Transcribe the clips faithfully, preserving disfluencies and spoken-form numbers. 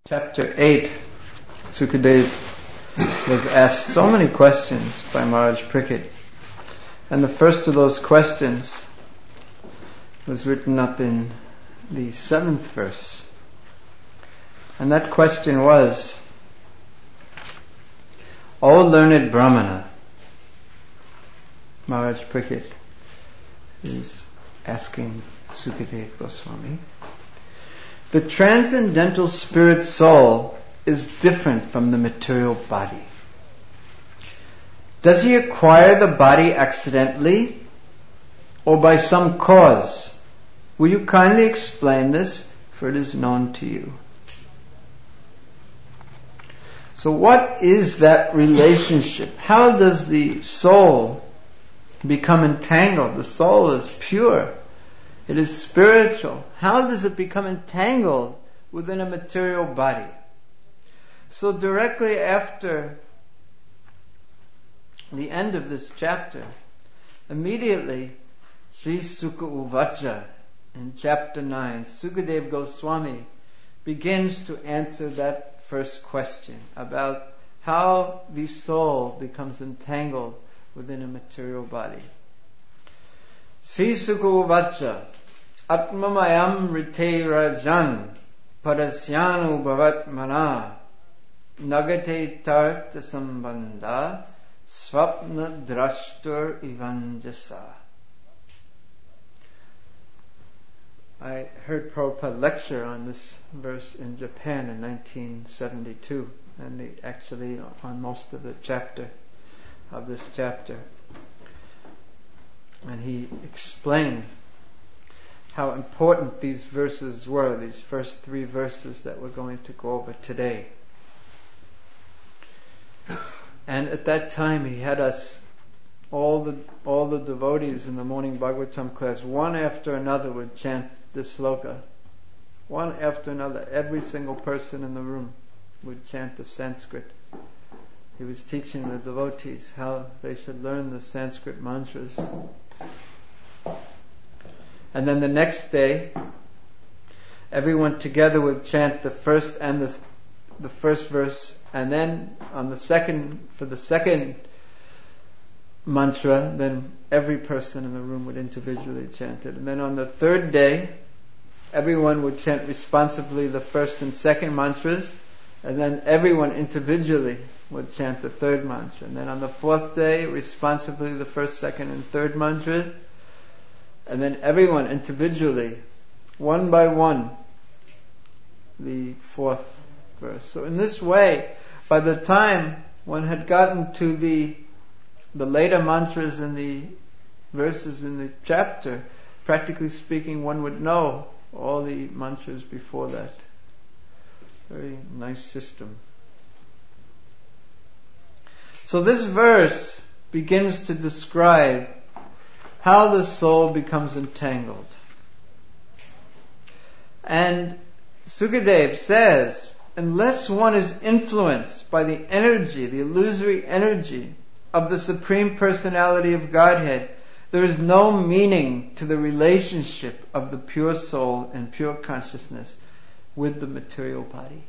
Chapter eight, Sukadeva was asked so many questions by Maharaj Parikshit. And the first of those questions was written up in the seventh verse. And that question was, O learned Brahmana, Maharaj Parikshit is asking Sukadeva Goswami, the transcendental spirit soul is different from the material body. Does he acquire the body accidentally or by some cause? Will you kindly explain this, for it is known to you. So what is that relationship? How does the soul become entangled? The soul is pure. It is spiritual. How does it become entangled within a material body? So directly after the end of this chapter, immediately Sri Sukha Uvacha in chapter nine, Sukadeva Goswami begins to answer that first question about how the soul becomes entangled within a material body. Sri Sukha Uvacha Atmamayam Rite Rajan Parasyanu Bhavat Mana Nagate Tartha Sambandha Swapna Drashtur Ivanjasa. I heard Prabhupada lecture on this verse in Japan in nineteen seventy-two, and the, actually on most of the chapter of this chapter. And he explained how important these verses were, these first three verses that we're going to go over today. And at that time he had us, all the all the devotees in the morning Bhagavatam class, one after another would chant this sloka. One after another, every single person in the room would chant the Sanskrit. He was teaching the devotees how they should learn the Sanskrit mantras. And then the next day, everyone together would chant the first and the the first verse, and then on the second, for the second mantra, then every person in the room would individually chant it. And then on the third day, everyone would chant responsively the first and second mantras, and then everyone individually would chant the third mantra. And then on the fourth day, responsively the first, second, and third mantra. And then everyone individually, one by one, the fourth verse. So in this way, by the time one had gotten to the the later mantras and the verses in the chapter, practically speaking, one would know all the mantras before that. Very nice system. So this verse begins to describe how the soul becomes entangled. And Sukadeva says, unless one is influenced by the energy, the illusory energy of the Supreme Personality of Godhead, there is no meaning to the relationship of the pure soul and pure consciousness with the material body.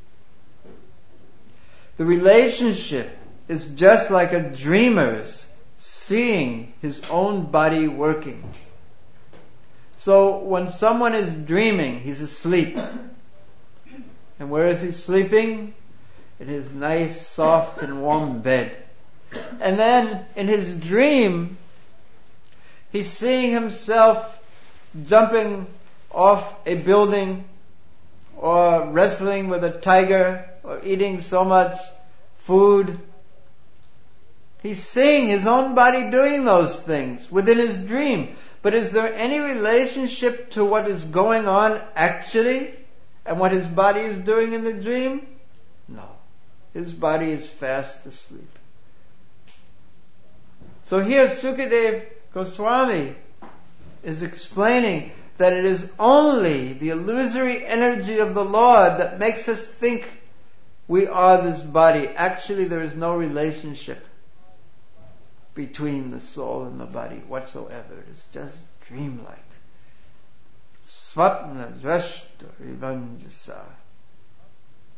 The relationship is just like a dreamer's seeing his own body working. So when someone is dreaming, he's asleep. And where is he sleeping? In his nice, soft and warm bed. And then in his dream, he's seeing himself jumping off a building, or wrestling with a tiger, or eating so much food. He's seeing his own body doing those things within his dream. But is there any relationship to what is going on actually and what his body is doing in the dream? No. His body is fast asleep. So here Sukadeva Goswami is explaining that it is only the illusory energy of the Lord that makes us think we are this body. Actually, there is no relationship between the soul and the body whatsoever. It is just dreamlike. Swapna drashta ivanjasa.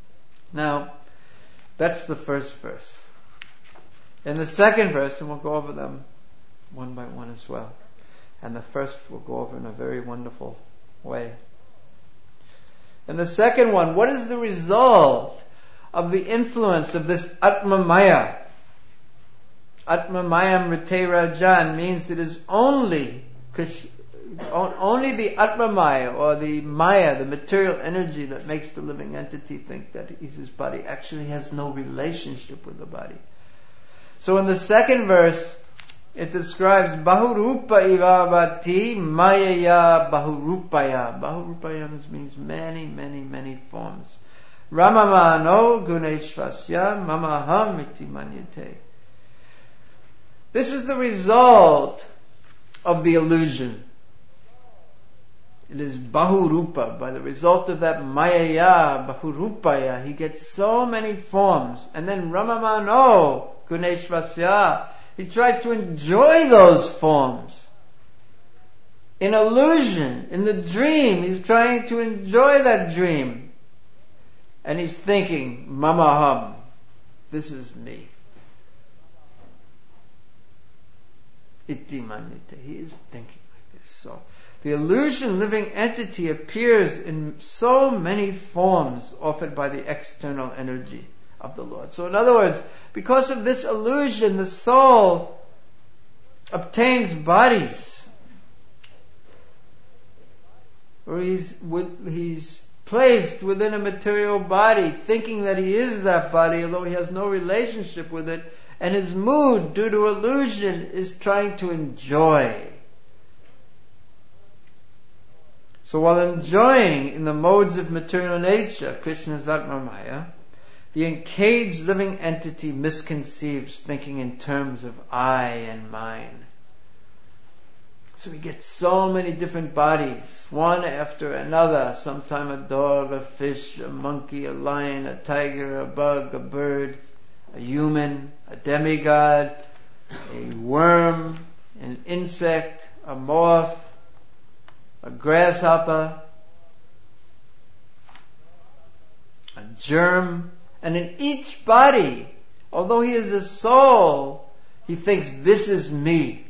Now, that's the first verse. In the second verse, and we'll go over them one by one as well. And the first we'll go over in a very wonderful way. In the second one, what is the result of the influence of this Atma Maya? Atma Maya Mrite Rajan means it is only only the Atma Maya, or the Maya, the material energy that makes the living entity think that his body actually has no relationship with the body. So in the second verse, it describes Bahurupa Ivavati Mayaya Bahurupaya. Bahurupaya means many, many, many forms. Ramamano Guneshvasya Mamaham Iti Manyate. This is the result of the illusion. It is Bahurupa. By the result of that Mayaya, Bahurupaya, he gets so many forms. And then Ramamano Guneshvasya, he tries to enjoy those forms. In illusion, in the dream, he's trying to enjoy that dream. And he's thinking, Mamaham, this is me. Iti manyate. He is thinking like this. So, the illusion living entity appears in so many forms offered by the external energy of the Lord. So in other words, because of this illusion, the soul obtains bodies. Or he's, with, he's placed within a material body, thinking that he is that body, although he has no relationship with it. And his mood, due to illusion, is trying to enjoy. So while enjoying in the modes of material nature, Krishna's Atma Maya, the encaged living entity misconceives, thinking in terms of I and mine. So we get so many different bodies, one after another. Sometime a dog, a fish, a monkey, a lion, a tiger, a bug, a bird, a human, a demigod, a worm, an insect, a moth, a grasshopper, a germ. And in each body, although he is a soul, he thinks, this is me.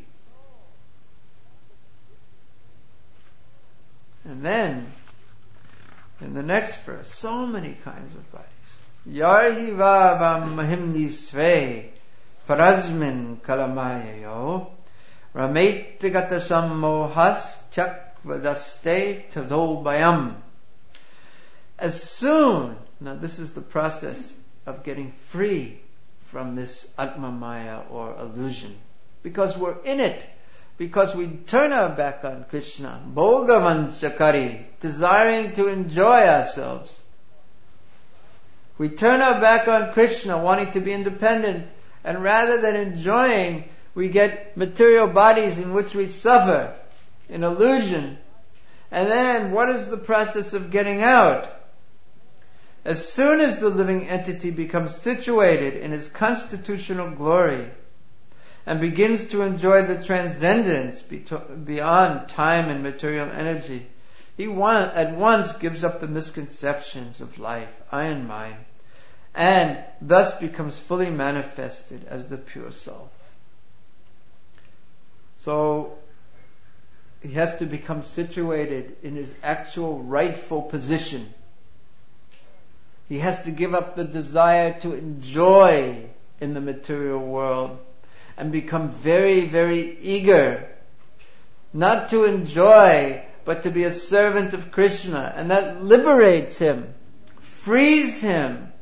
And then, in the next verse, so many kinds of bodies. Yarhi vavam mahimni sve parazmin kalamayayo rametigata sammohas chakvadaste tadobayam. As soon, now this is the process of getting free from this Atma Maya or illusion. Because we're in it. Because we turn our back on Krishna. Bhogavanchakari, desiring to enjoy ourselves. We turn our back on Krishna, wanting to be independent. And rather than enjoying, we get material bodies in which we suffer in illusion. And then, what is the process of getting out? As soon as the living entity becomes situated in its constitutional glory and begins to enjoy the transcendence beyond time and material energy, he at once gives up the misconceptions of life, I and mine, and thus becomes fully manifested as the pure self. So, he has to become situated in his actual rightful position. He has to give up the desire to enjoy in the material world and become very, very eager, not to enjoy, but to be a servant of Krishna. And that liberates him, frees him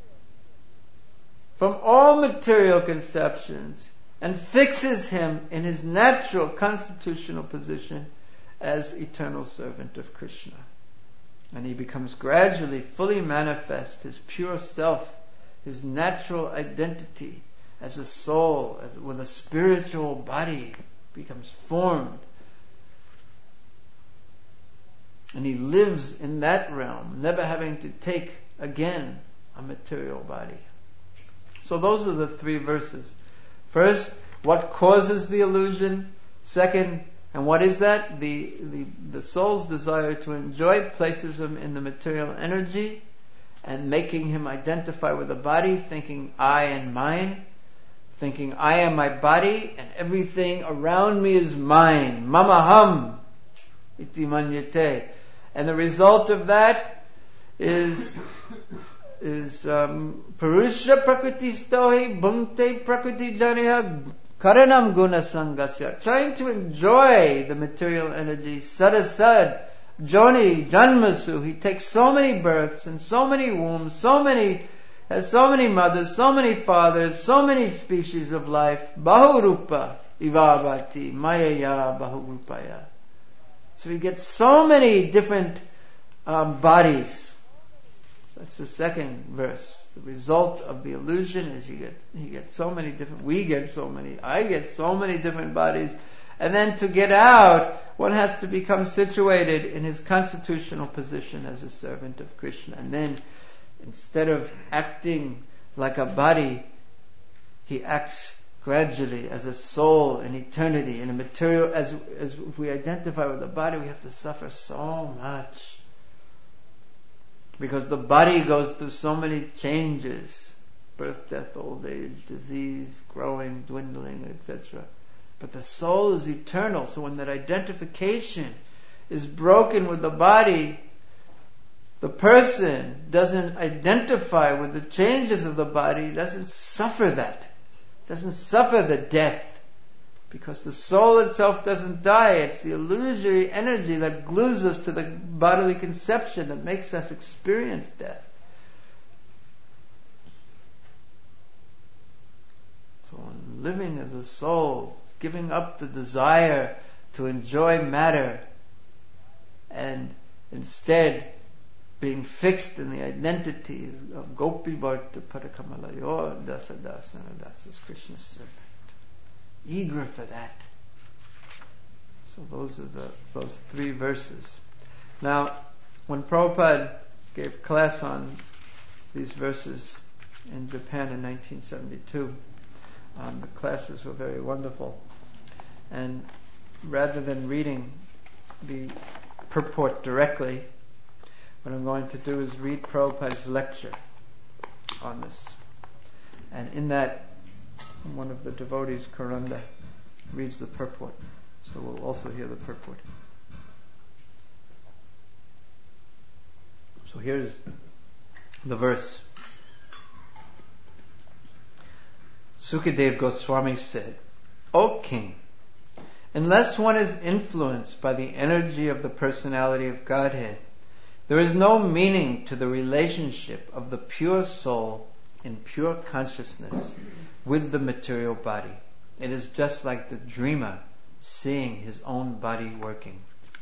from all material conceptions, and fixes him in his natural constitutional position as eternal servant of Krishna. And he becomes gradually fully manifest, his pure self, his natural identity as a soul, as with a spiritual body, becomes formed. And he lives in that realm, never having to take again a material body. So those are the three verses. First, what causes the illusion? Second, and what is that? The, the, the soul's desire to enjoy places him in the material energy. and making him identify with the body, thinking I and mine, thinking I am my body and everything around me is mine. Mamaham iti manyate. And the result of that is is um, Purusha prakriti stohi bhungte prakriti janiha karanam guna sangasya. Trying to enjoy the material energy. Sadasad Joni Janmasu. He takes so many births and so many wombs, so many has so many mothers, so many fathers, so many species of life. Bahurupa ivavati mayaya bahurupaya. So he gets so many different um, bodies. So that's the second verse. The result of the illusion is you get he gets so many different. We get so many. I get so many different bodies. And then to get out, one has to become situated in his constitutional position as a servant of Krishna. And then, instead of acting like a body, he acts gradually as a soul in eternity, in a material. As as if we identify with the body, we have to suffer so much, because the body goes through so many changes: birth, death, old age, disease, growing, dwindling, et cetera. But the soul is eternal. So when that identification is broken with the body, the person doesn't identify with the changes of the body, doesn't suffer that, doesn't suffer the death, because the soul itself doesn't die. It's the illusory energy that glues us to the bodily conception that makes us experience death. So in living as a soul, giving up the desire to enjoy matter and instead being fixed in the identity of Gopi Bharta Parakamalayo Dasa Dasana Das, Krishna's servant. Eager for that. So those are the those three verses. Now, when Prabhupada gave class on these verses in Japan in nineteen seventy-two, um, the classes were very wonderful. And rather than reading the purport directly, what I'm going to do is read Prabhupada's lecture on this. And in that, one of the devotees, Karanda, reads the purport. So we'll also hear the purport. So here's the verse. Sukadeva Goswami said, O king, unless one is influenced by the energy of the personality of Godhead, there is no meaning to the relationship of the pure soul in pure consciousness with the material body. It is just like the dreamer seeing his own body working.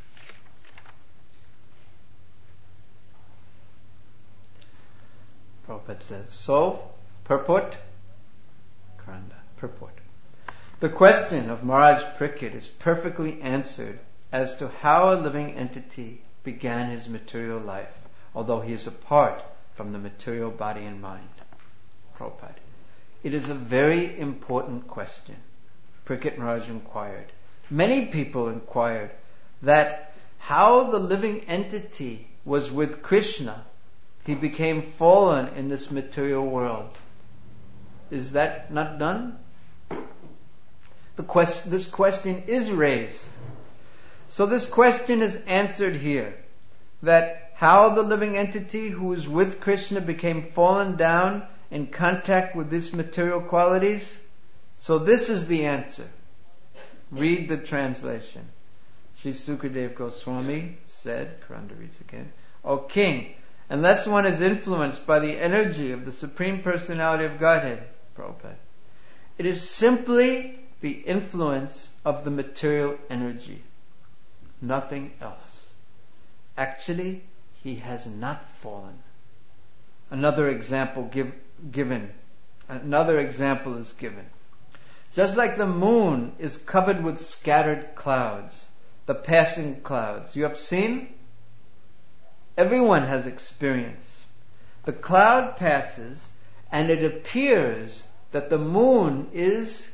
Prabhupada says, so, purport, Karanda, purport. The question of Maharaj Parikshit is perfectly answered as to how a living entity began his material life, although he is apart from the material body and mind. Prabhupada. It is a very important question. Parikshit Maharaj inquired. Many people inquired that how the living entity was with Krishna, he became fallen in this material world. Is that not done? The quest, this question is raised. So this question is answered here. That how the living entity who was with Krishna became fallen down in contact with these material qualities. So this is the answer. Read the translation. Sri Sukadeva Goswami said, Karanda reads again, O king, unless one is influenced by the energy of the Supreme Personality of Godhead, Prabhupada, it is simply the influence of the material energy, nothing else. Actually, he has not fallen. Another example give, given. Another example is given. Just like the moon is covered with scattered clouds, the passing clouds. You have seen? Everyone has experience. The cloud passes and it appears that the moon is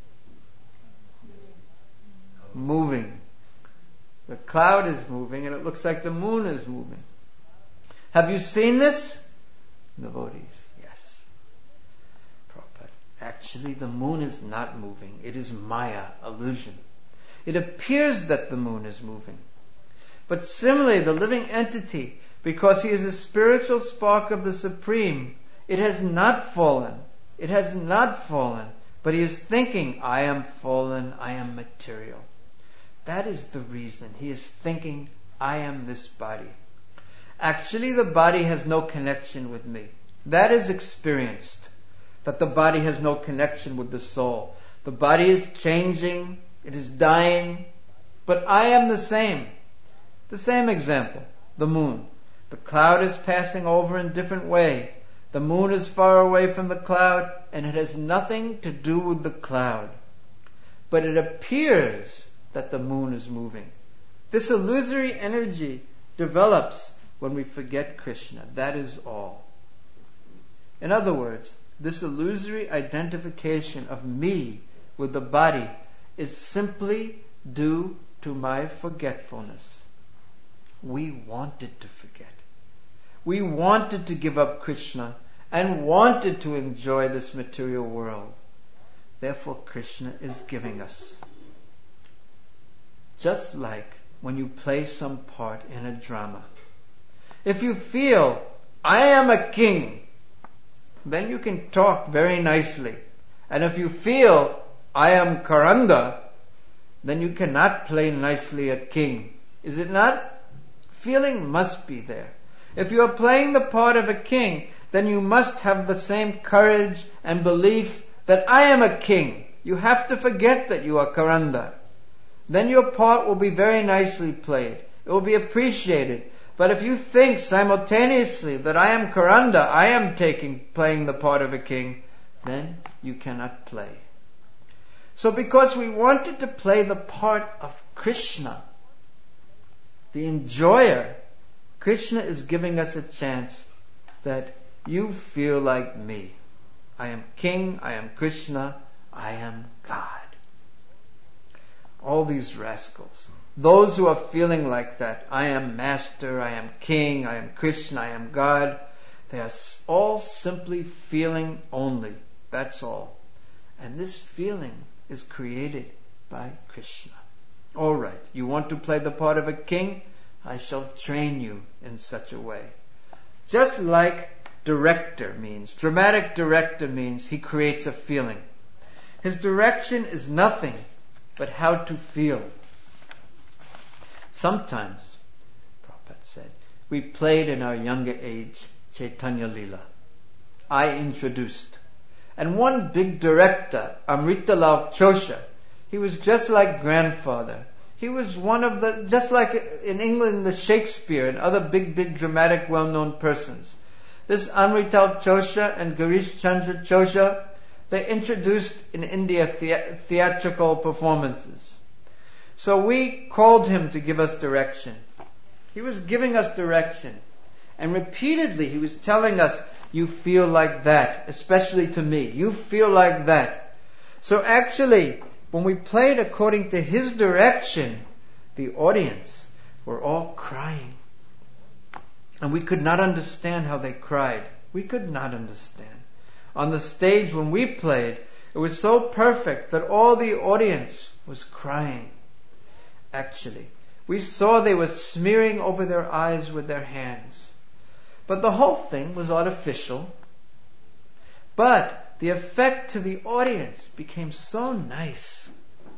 moving. The cloud is moving and it looks like the moon is moving. Have you seen this? Devotees, yes. Prabhupada. Actually, the moon is not moving. It is Maya, illusion. It appears that the moon is moving. But similarly, the living entity, because he is a spiritual spark of the Supreme, it has not fallen. It has not fallen. But he is thinking, I am fallen, I am material. That is the reason. He is thinking, I am this body. Actually, the body has no connection with me. That is experienced. That the body has no connection with the soul. The body is changing. It is dying. But I am the same. The same example. The moon. The cloud is passing over in a different way. The moon is far away from the cloud, and it has nothing to do with the cloud. But it appears that the moon is moving. This illusory energy develops when we forget Krishna. That is all. In other words, this illusory identification of me with the body is simply due to my forgetfulness. We wanted to forget. We wanted to give up Krishna and wanted to enjoy this material world. Therefore, Krishna is giving us. Just like when you play some part in a drama. If you feel, I am a king, then you can talk very nicely. And if you feel, I am Karanda, then you cannot play nicely a king. Is it not? Feeling must be there. If you are playing the part of a king, then you must have the same courage and belief that I am a king. You have to forget that you are Karanda. Then your part will be very nicely played. It will be appreciated. But if you think simultaneously that I am Karanda, I am taking, playing the part of a king, then you cannot play. So because we wanted to play the part of Krishna, the enjoyer, Krishna is giving us a chance that you feel like me. I am king, I am Krishna, I am God. All these rascals, those who are feeling like that, I am master, I am king, I am Krishna, I am God, they are all simply feeling only. That's all. And this feeling is created by Krishna. All right, you want to play the part of a king? I shall train you in such a way. Just like director means, dramatic director means he creates a feeling. His direction is nothing but how to feel. Sometimes, Prabhupada said, we played in our younger age Chaitanya Leela. I introduced. And one big director, Amritalal Chosha, he was just like grandfather. He was one of the, just like in England, the Shakespeare and other big, big dramatic well-known persons. This Amrital Chosha and Girish Chandra Chosha, they introduced in India the- theatrical performances. So we called him to give us direction. He was giving us direction. And repeatedly he was telling us, you feel like that, especially to me. You feel like that. So actually, when we played according to his direction, the audience were all crying. And we could not understand how they cried. We could not understand. On the stage when we played, it was so perfect that all the audience was crying. Actually, we saw they were smearing over their eyes with their hands. But the whole thing was artificial. But the effect to the audience became so nice.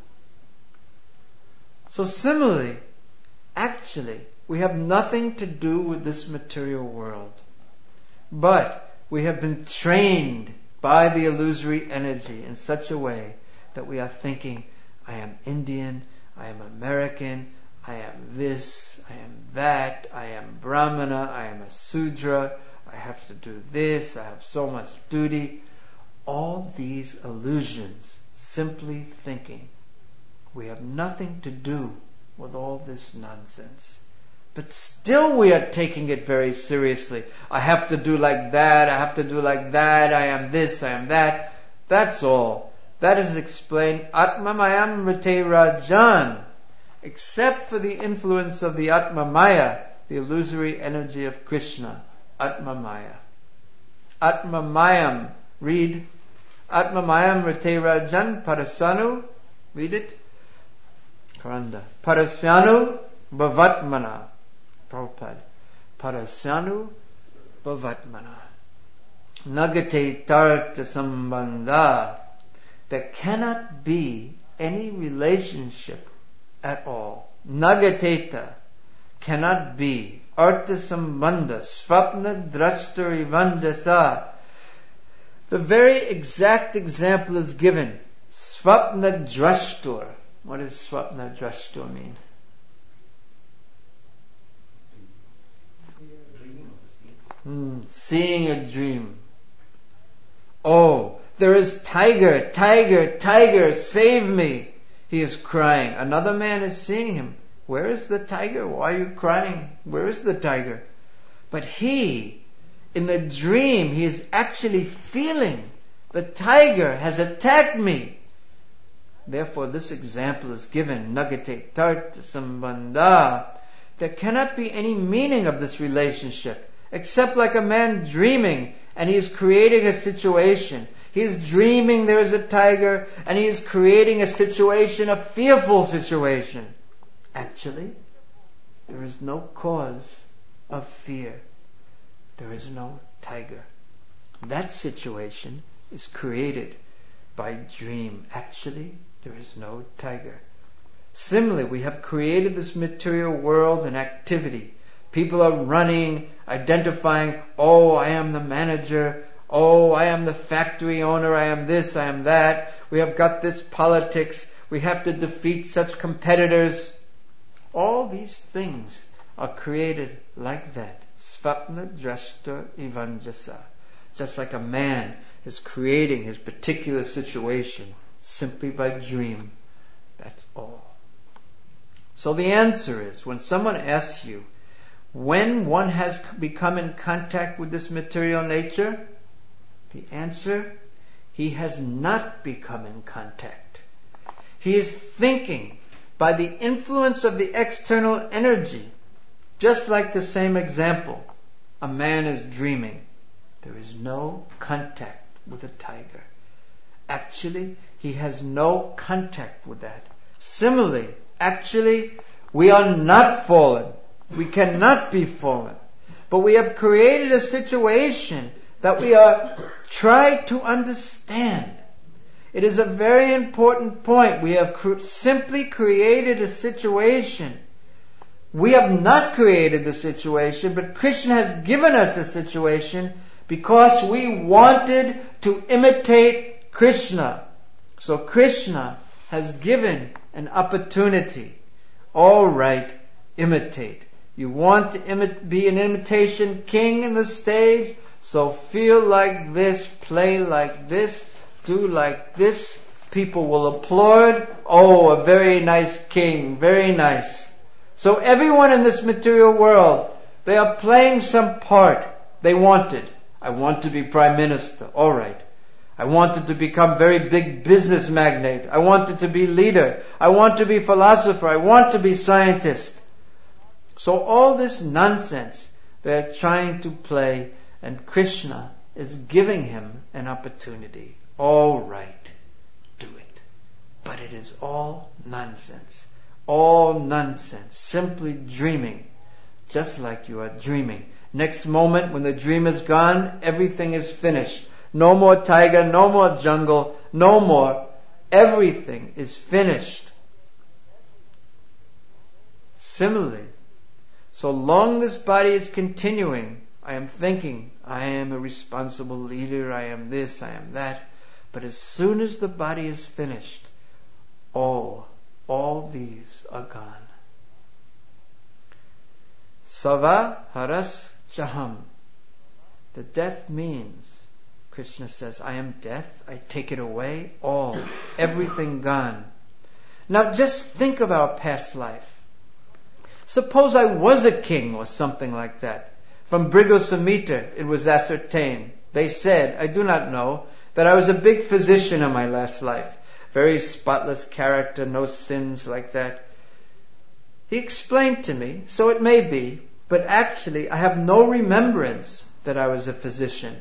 So similarly, actually, we have nothing to do with this material world. But we have been trained by the illusory energy in such a way that we are thinking, I am Indian, I am American, I am this, I am that, I am Brahmana, I am a Sudra, I have to do this, I have so much duty. All these illusions, simply thinking. We have nothing to do with all this nonsense. But still we are taking it very seriously. I have to do like that, I have to do like that, I am this, I am that. That's all. That is explained, Atma Mayam Rite Rajan. Except for the influence of the Atma Maya, the illusory energy of Krishna, Atma Maya. Atma Mayam. Read. Atma Mayam Rate Rajan Parasanu. Read it. Karanda. Parasyanu Bhavatmana. Prabhupada. Parasyanu Bhavatmana. Nagate Tarta Sambandha. There cannot be any relationship at all. Nagateta cannot be. Artha Sambandha. Svapna Drashtur Ivandasa. The very exact example is given. Svapna Drashtur. What does Svapna Drashtur mean? Hmm, seeing a dream. Oh, there is tiger, tiger, tiger, save me. He is crying. Another man is seeing him. Where is the tiger? Why are you crying? Where is the tiger? But he, in the dream, he is actually feeling the tiger has attacked me. Therefore, this example is given. Nagate Tarta Sambandha. There cannot be any meaning of this relationship except like a man dreaming, and he is creating a situation. He is dreaming there is a tiger, and he is creating a situation, a fearful situation. Actually, there is no cause of fear. There is no tiger. That situation is created by dream. Actually, there is no tiger. Similarly, we have created this material world and activity. People are running, identifying, oh, I am the manager, oh, I am the factory owner, I am this, I am that. We have got this politics, we have to defeat such competitors. All these things are created like that. Svapna Drashtur Ivanjasa. Just like a man is creating his particular situation simply by dream. That's all. So the answer is, when someone asks you, when one has become in contact with this material nature, the answer, he has not become in contact. He is thinking by the influence of the external energy. Just like the same example, a man is dreaming. There is no contact with a tiger. Actually, he has no contact with that. Similarly, actually, we are not fallen. We cannot be fallen. But we have created a situation that we are trying to understand. It is a very important point. We have cr- simply created a situation. We have not created the situation, but Krishna has given us a situation because we wanted to imitate Krishna. So Krishna has given an opportunity. All right, imitate. You want to imi- be an imitation king in the stage? So feel like this, play like this, do like this. People will applaud. Oh, a very nice king, very nice. So everyone in this material world, they are playing some part they wanted. I want to be prime minister. All right. I wanted to become very big business magnate. I wanted to be leader. I want to be philosopher. I want to be scientist. So all this nonsense they're trying to play, and Krishna is giving him an opportunity. All right, do it. But it is all nonsense. All nonsense. Simply dreaming. Just like you are dreaming. Next moment, when the dream is gone, everything is finished. No more tiger, no more jungle, no more. Everything is finished. Similarly, so long this body is continuing, I am thinking, I am a responsible leader, I am this, I am that. But as soon as the body is finished, oh, all these are gone. Sava haras chaham. The death means, Krishna says, I am death, I take it away, all, everything gone. Now just think of our past life. Suppose I was a king or something like that. From Brigu Samhita it was ascertained. They said, I do not know, that I was a big physician in my last life. Very spotless character, no sins like that. He explained to me, so it may be, but actually I have no remembrance that I was a physician.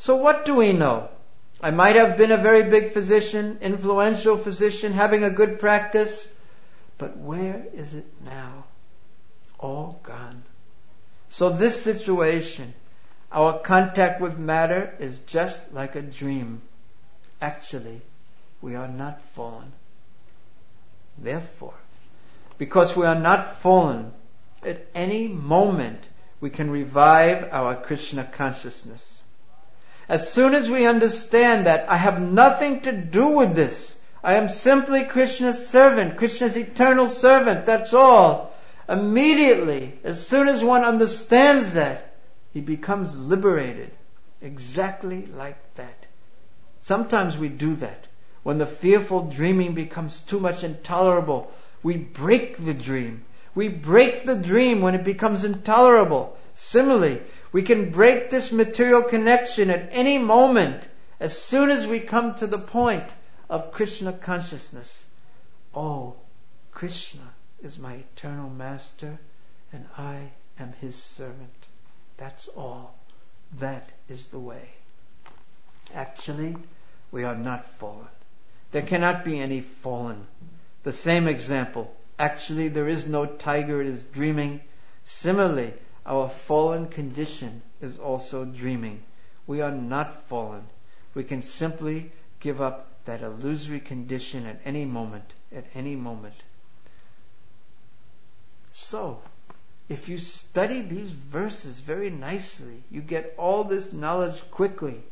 So what do we know? I might have been a very big physician, influential physician, having a good practice, but where is it now? All gone. So this situation, our contact with matter, is just like a dream. Actually, we are not fallen. Therefore, because we are not fallen, at any moment we can revive our Krishna consciousness. As soon as we understand that I have nothing to do with this, I am simply Krishna's servant, Krishna's eternal servant, that's all. Immediately, as soon as one understands that, he becomes liberated. Exactly like that. Sometimes we do that. When the fearful dreaming becomes too much intolerable, we break the dream. We break the dream when it becomes intolerable. Similarly, we can break this material connection at any moment as soon as we come to the point of Krishna consciousness. Oh, Krishna is my eternal master and I am his servant. That's all. That is the way. Actually, we are not fallen. There cannot be any fallen. The same example. Actually, there is no tiger, it is dreaming. Similarly, our fallen condition is also dreaming. We are not fallen. We can simply give up that illusory condition at any moment, at any moment. So, if you study these verses very nicely, you get all this knowledge quickly.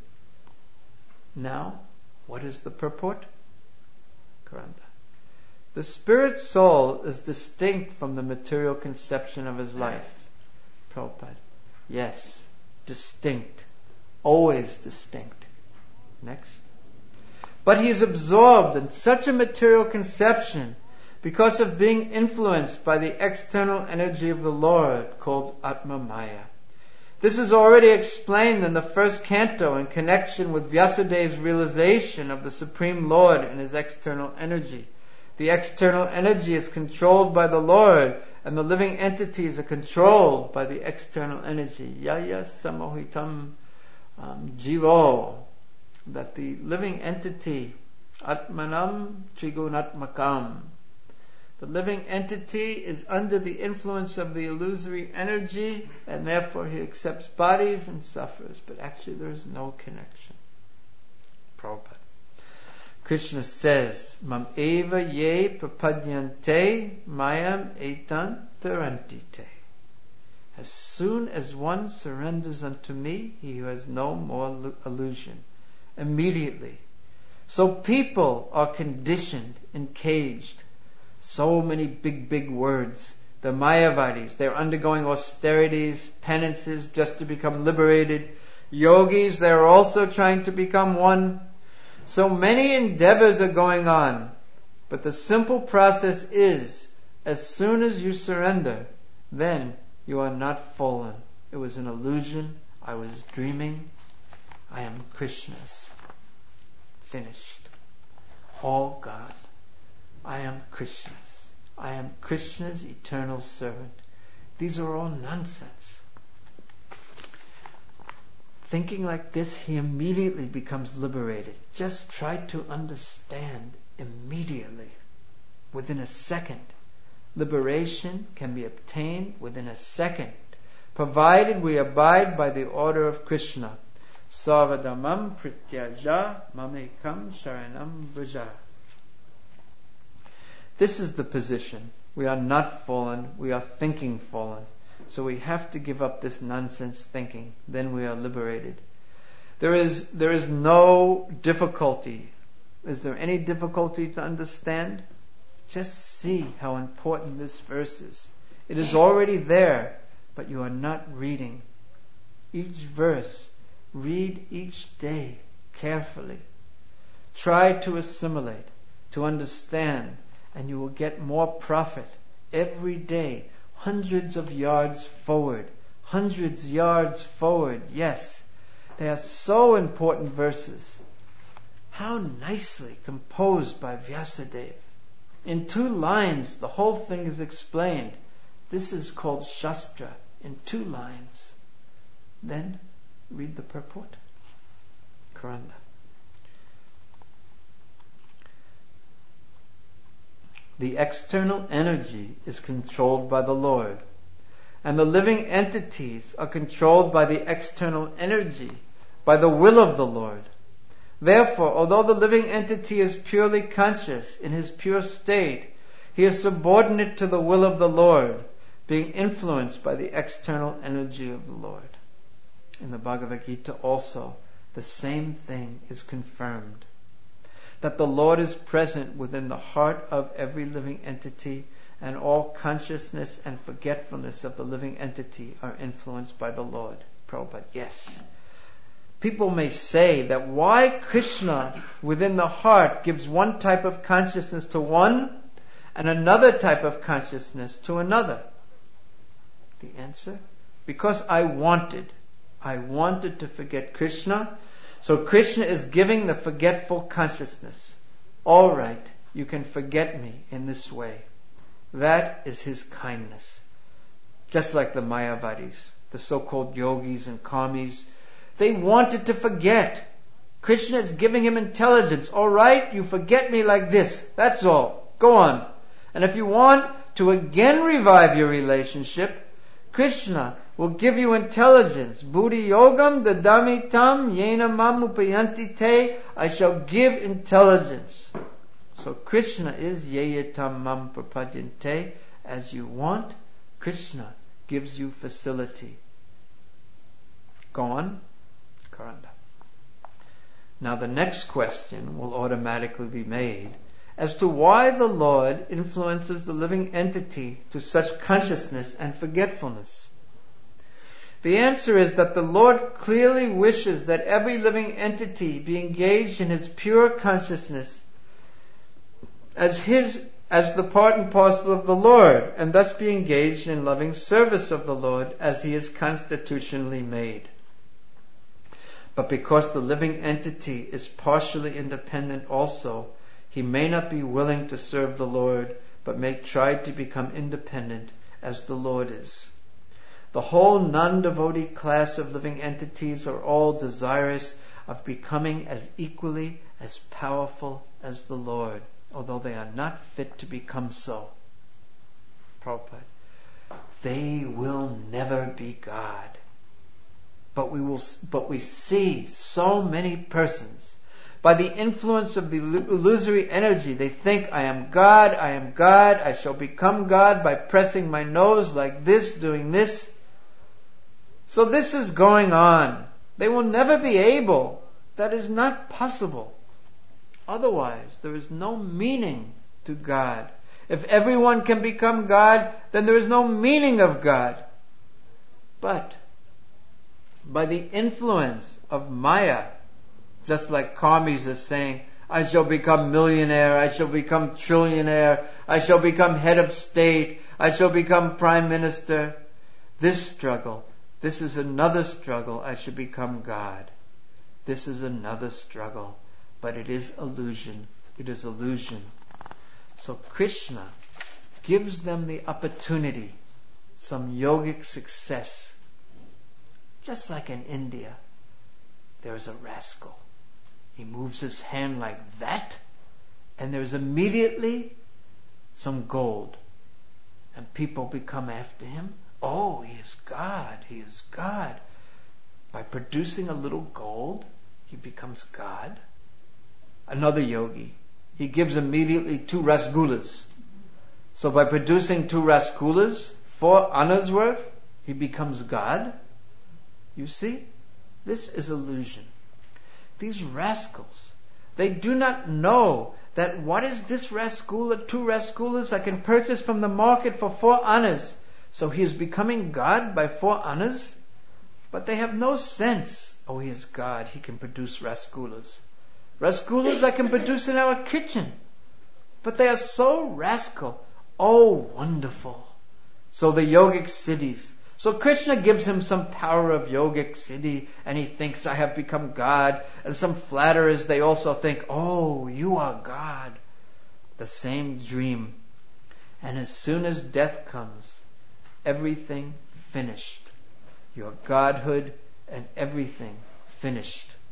Now, what is the purport? Karanda. The spirit soul is distinct from the material conception of his life. Prabhupada. Yes, distinct. Always distinct. Next. But he is absorbed in such a material conception because of being influenced by the external energy of the Lord called Atma Maya. This is already explained in the first canto in connection with Vyasadev's realization of the Supreme Lord and his external energy. The external energy is controlled by the Lord, and the living entities are controlled by the external energy. Yaya samohitam um, jivo. That the living entity, atmanam trigunatmakam, the living entity is under the influence of the illusory energy, and therefore he accepts bodies and suffers. But actually there is no connection. Prabhupada. Krishna says, Mam eva ye prapadyante mayam etan tarantite. As soon as one surrenders unto me, he has no more illusion. Immediately. So people are conditioned, encaged. So many big, big words. The Mayavadis, they're undergoing austerities, penances just to become liberated. Yogis, they're also trying to become one. So many endeavors are going on. But the simple process is, as soon as you surrender, then you are not fallen. It was an illusion. I was dreaming. I am Krishna's. Finished. All God. I am Krishna's. I am Krishna's eternal servant. These are all nonsense. Thinking like this, he immediately becomes liberated. Just try to understand immediately. Within a second. Liberation can be obtained within a second, provided we abide by the order of Krishna. Sarvadamam prityaja mamekam sharanam vraja. This is the position. We are not fallen, we are thinking fallen. So we have to give up this nonsense thinking. Then we are liberated. There is, there is no difficulty. Is there any difficulty to understand? Just see how important this verse is. It is already there, but you are not reading. Each verse, read each day carefully. Try to assimilate, to understand, and you will get more profit every day. Hundreds of yards forward. Hundreds yards forward. Yes. They are so important verses. How nicely composed by Vyasadeva. In two lines, the whole thing is explained. This is called Shastra. In two lines. Then, read the purport. Karanda. The external energy is controlled by the Lord, and the living entities are controlled by the external energy, by the will of the Lord. Therefore, although the living entity is purely conscious in his pure state, he is subordinate to the will of the Lord, being influenced by the external energy of the Lord. In the Bhagavad Gita also, the same thing is confirmed, that the Lord is present within the heart of every living entity, and all consciousness and forgetfulness of the living entity are influenced by the Lord. Prabhupada, yes. People may say that why Krishna within the heart gives one type of consciousness to one and another type of consciousness to another. The answer? Because I wanted. I wanted to forget Krishna. So Krishna is giving the forgetful consciousness. All right, you can forget me in this way. That is his kindness. Just like the Mayavadis, the so-called yogis and karmis, they wanted to forget. Krishna is giving him intelligence. All right, you forget me like this. That's all. Go on. And if you want to again revive your relationship, Krishna will give you intelligence. Buddhi yogam dadami tam yena mam upayanti te. I shall give intelligence. So Krishna is yeyetam mam prapadyante. As you want, Krishna gives you facility. Go on. Karanda. Now the next question will automatically be made as to why the Lord influences the living entity to such consciousness and forgetfulness. The answer is that the Lord clearly wishes that every living entity be engaged in his pure consciousness as his, as the part and parcel of the Lord, and thus be engaged in loving service of the Lord as he is constitutionally made. But because the living entity is partially independent also, he may not be willing to serve the Lord, but may try to become independent as the Lord is. The whole non-devotee class of living entities are all desirous of becoming as equally as powerful as the Lord, although they are not fit to become so. Prabhupada, they will never be God. But we will, but we see so many persons, by the influence of the illusory energy, they think, I am God, I am God, I shall become God by pressing my nose like this, doing this. So this is going on. They will never be able. That is not possible. Otherwise, there is no meaning to God. If everyone can become God, then there is no meaning of God. But by the influence of Maya, just like karmis is saying, I shall become millionaire, I shall become trillionaire, I shall become head of state, I shall become prime minister. This struggle, this is another struggle, I shall become God. This is another struggle, but it is illusion. It is illusion. So Krishna gives them the opportunity, some yogic success. Just like in India, there is a rascal. He moves his hand like that, and there's immediately some gold. And people become after him. Oh, he is God, he is God. By producing a little gold, he becomes God. Another yogi, he gives immediately two rasgulas. So by producing two rasgulas, four annas worth, he becomes God. You see, this is illusion. These rascals, they do not know that what is this rasgula, two rasgulas I can purchase from the market for four annas. So he is becoming God by four annas? But they have no sense. Oh, he is God, he can produce rasgulas. Rasgulas I can produce in our kitchen. But they are so rascal. Oh, wonderful. So the yogic cities. So Krishna gives him some power of yogic siddhi, and he thinks, I have become God. And some flatterers, they also think, oh, you are God. The same dream. And as soon as death comes, everything finished. Your godhood and everything finished.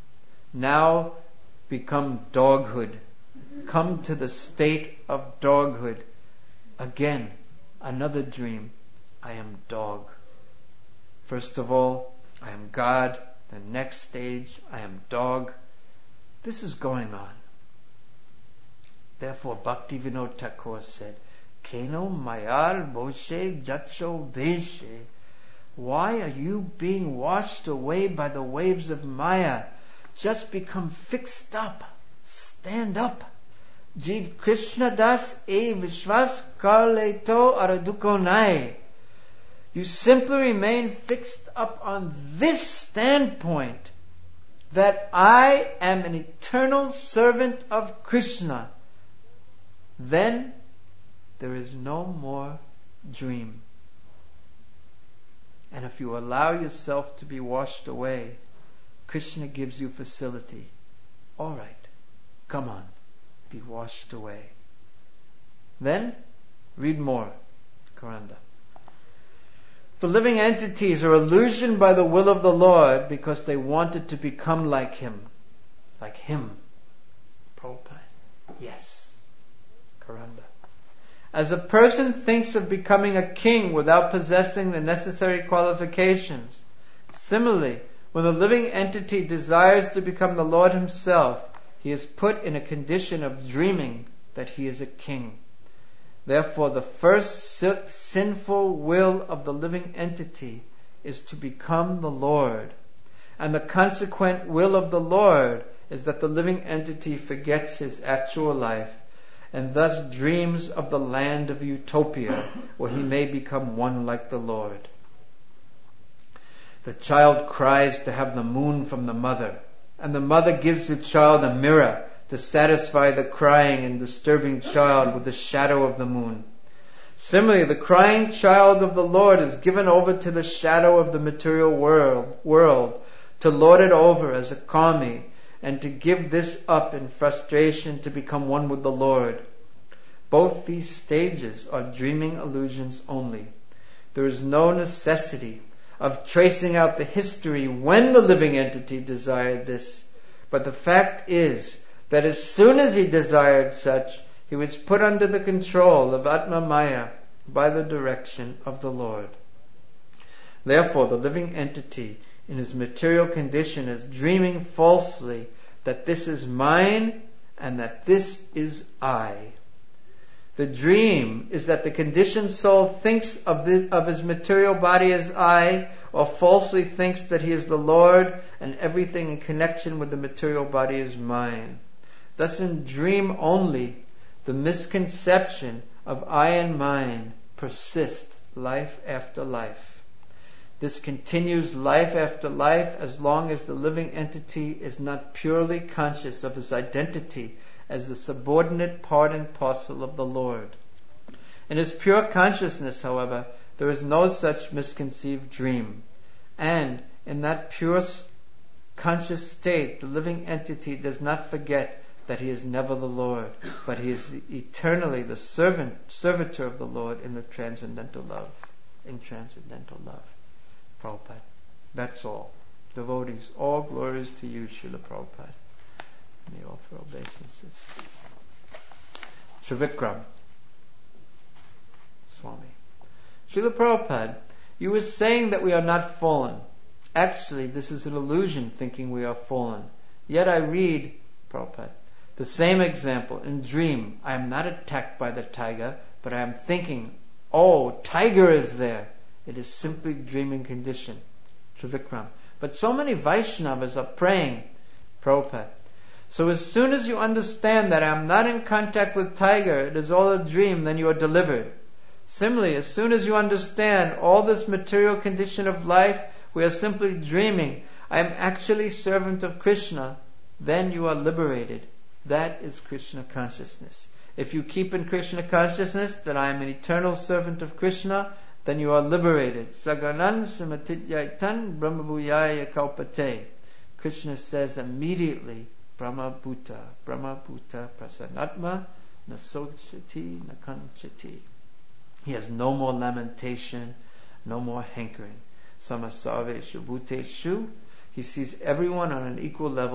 Now become doghood. Come to the state of doghood. Again, another dream. I am dog. First of all, I am God. The next stage, I am dog. This is going on. Therefore, Bhaktivinoda Thakur said, Keno mayar boshe jatso veshe. Why are you being washed away by the waves of Maya? Just become fixed up. Stand up. Jiv Krishna das e vishwas karleto aradukonai. You simply remain fixed up on this standpoint that I am an eternal servant of Krishna. Then there is no more dream. And if you allow yourself to be washed away, Krishna gives you facility. All right, come on, be washed away. Then, read more. Karanda. The living entities are illusioned by the will of the Lord because they wanted to become like Him. Like Him. Prabhupada. Yes. Karanda. As a person thinks of becoming a king without possessing the necessary qualifications, similarly, when the living entity desires to become the Lord Himself, he is put in a condition of dreaming that he is a king. Therefore, the first sinful will of the living entity is to become the Lord. And the consequent will of the Lord is that the living entity forgets his actual life and thus dreams of the land of utopia where he may become one like the Lord. The child cries to have the moon from the mother, and the mother gives the child a mirror to satisfy the crying and disturbing child with the shadow of the moon. Similarly, the crying child of the Lord is given over to the shadow of the material world, world to lord it over as a kami, and to give this up in frustration to become one with the Lord. Both these stages are dreaming illusions only. There is no necessity of tracing out the history when the living entity desired this, but the fact is that as soon as he desired such, he was put under the control of Atma Maya by the direction of the Lord. Therefore, the living entity in his material condition is dreaming falsely that this is mine and that this is I. The dream is that the conditioned soul thinks of, the, of his material body as I, or falsely thinks that he is the Lord and everything in connection with the material body is mine. Thus in dream only, the misconception of I and mine persists life after life. This continues life after life as long as the living entity is not purely conscious of his identity as the subordinate part and parcel of the Lord. In his pure consciousness, however, there is no such misconceived dream. And in that pure conscious state, the living entity does not forget that he is never the Lord, but he is eternally the servant, servitor of the Lord in the transcendental love, in transcendental love. Prabhupada. That's all. Devotees, all glories to you, Srila Prabhupada. May offer obeisances. Trivikram Swami. Srila Prabhupada, you were saying that we are not fallen. Actually, this is an illusion, thinking we are fallen. Yet I read, Prabhupada, the same example in dream. I am not attacked by the tiger, but I am thinking, oh, tiger is there. It is simply dreaming condition. Trivikram. But so many Vaishnavas are praying, Prabhupada. So as soon as you understand that I am not in contact with tiger, it is all a dream, then you are delivered. Similarly, as soon as you understand all this material condition of life, we are simply dreaming, I am actually servant of Krishna, then you are liberated. That is Krishna consciousness. If you keep in Krishna consciousness that I am an eternal servant of Krishna, then you are liberated. Saganan samatityaitan brahmabhuyaya kalpate. Krishna says immediately, Brahma Bhuta, Brahma Bhuta Prasanatma, Nasochati Nakanchati. He has no more lamentation, no more hankering. Samasave Shubhuteshu. He sees everyone on an equal level,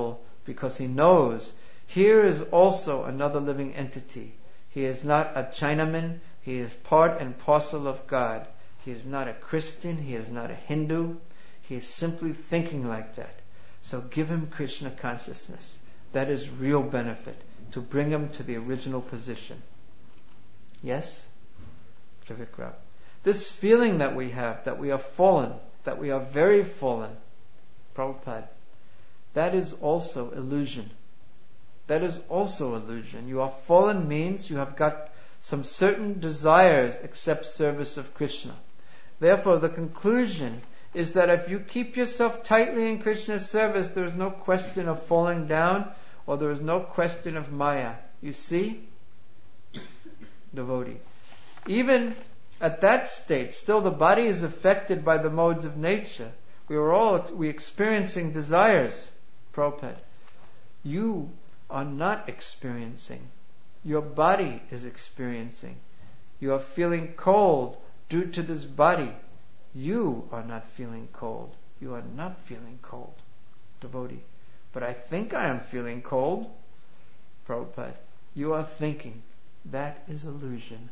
because he knows here is also another living entity. He is not a Chinaman. He is part and parcel of God. He is not a Christian. He is not a Hindu. He is simply thinking like that. So give him Krishna consciousness. That is real benefit, to bring him to the original position. Yes? Trivikram. This feeling that we have, that we are fallen, that we are very fallen, Prabhupada, that is also illusion. That is also illusion. You are fallen means you have got some certain desires except service of Krishna. Therefore, the conclusion is that if you keep yourself tightly in Krishna's service, there is no question of falling down, or there is no question of Maya. You see? Devotee. Even at that state, still the body is affected by the modes of nature. We are all we experiencing desires. Prabhupada. You are not experiencing. Your body is experiencing. You are feeling cold due to this body. You are not feeling cold. You are not feeling cold. Devotee. But I think I am feeling cold. Prabhupada. You are thinking. That is illusion.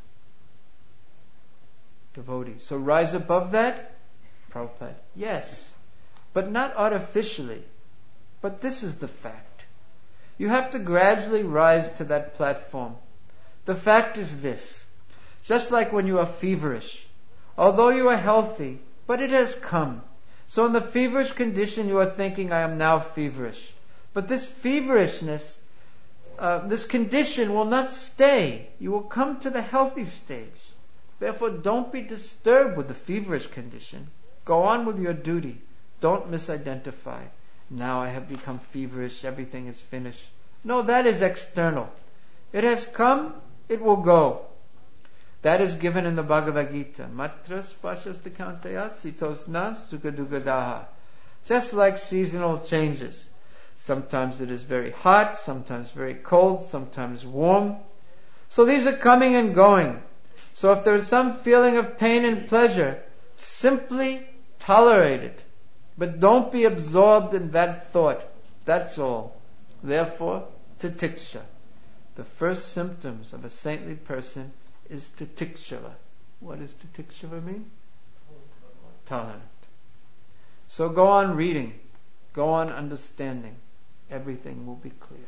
Devotee. So rise above that? Prabhupada. Yes. But not artificially. But this is the fact. You have to gradually rise to that platform. The fact is this. Just like when you are feverish. Although you are healthy, but it has come. So in the feverish condition you are thinking, I am now feverish. But this feverishness, uh, this condition will not stay. You will come to the healthy stage. Therefore don't be disturbed with the feverish condition. Go on with your duty. Don't misidentify. Now I have become feverish, everything is finished. No, that is external. It has come, it will go. That is given in the Bhagavad Gita. Matras pashastakantaya sitosna sukadugadaha. Just like seasonal changes. Sometimes it is very hot, sometimes very cold, sometimes warm. So these are coming and going. So if there is some feeling of pain and pleasure, simply tolerate it. But don't be absorbed in that thought. That's all. Therefore, titiksha. The first symptoms of a saintly person is titikshava. What does titikshava mean? Tolerant. So go on reading. Go on understanding. Everything will be clear.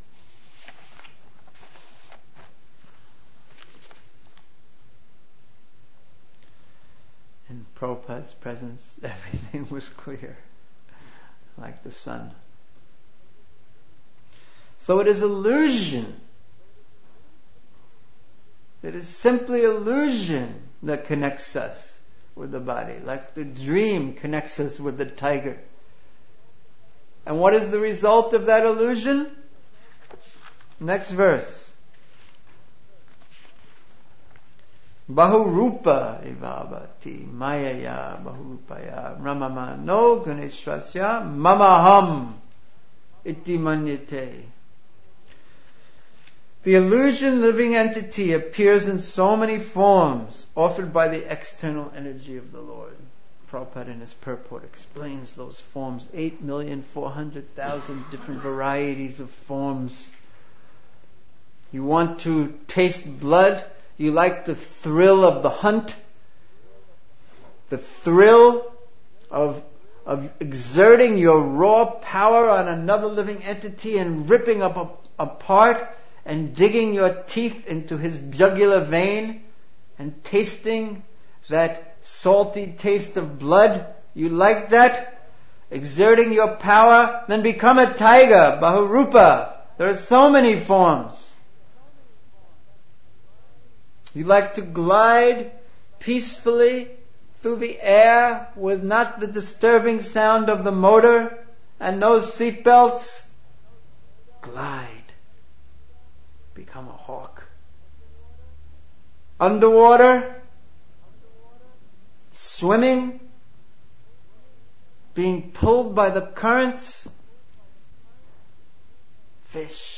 In Prabhupada's presence, everything was clear, like the sun. So it is illusion. It is simply illusion that connects us with the body, like the dream connects us with the tiger. And what is the result of that illusion? Next verse. Bahurupa ivavati mayaya bahurupaya ramama no ganeshwasya mamaham iti manyate. The illusion living entity appears in so many forms offered by the external energy of the Lord. Prabhupada in his purport explains those forms. Eight million four hundred thousand different varieties of forms. You want to taste blood? You like the thrill of the hunt? The thrill of, of exerting your raw power on another living entity and ripping up a, apart and digging your teeth into his jugular vein and tasting that salty taste of blood? You like that? Exerting your power? Then become a tiger, Bahurupa. There are so many forms. You like to glide peacefully through the air with not the disturbing sound of the motor and no seatbelts? Glide. Become a hawk. Underwater? Swimming? Being pulled by the currents? Fish.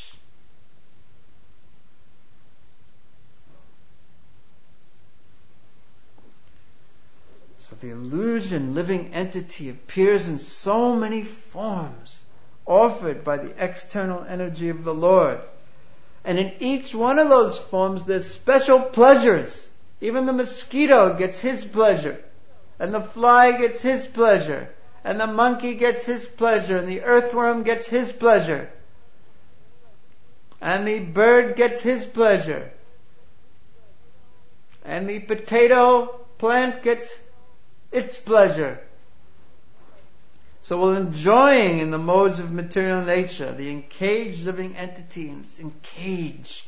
So the illusion living entity appears in so many forms offered by the external energy of the Lord. And in each one of those forms there's special pleasures. Even the mosquito gets his pleasure, and the fly gets his pleasure, and the monkey gets his pleasure, and the earthworm gets his pleasure, and the bird gets his pleasure, and the potato plant gets its pleasure. So while enjoying in the modes of material nature, the encaged living entity is encaged,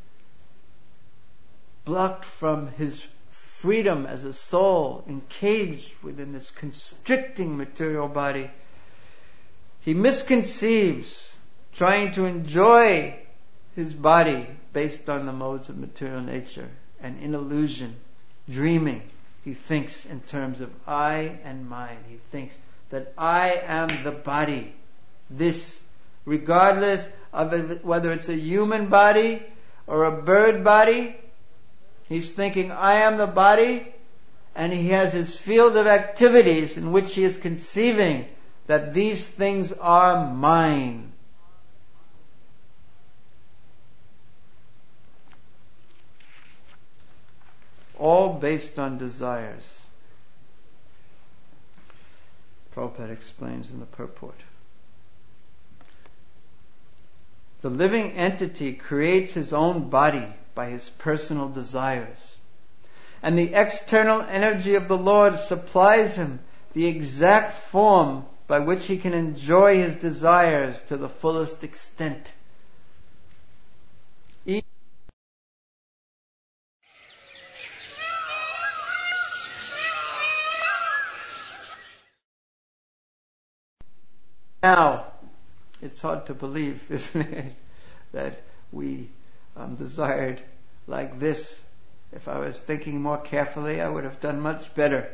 blocked from his freedom as a soul, encaged within this constricting material body. He misconceives trying to enjoy his body based on the modes of material nature, and in illusion, dreaming, he thinks in terms of I and mine. He thinks that I am the body. This, regardless of it, whether it's a human body or a bird body, he's thinking I am the body, and he has his field of activities in which he is conceiving that these things are mine. All based on desires. Prabhupada explains in the purport. The living entity creates his own body by his personal desires. And the external energy of the Lord supplies him the exact form by which he can enjoy his desires to the fullest extent. Now, it's hard to believe, isn't it, that we um, desired like this. If I was thinking more carefully, I would have done much better.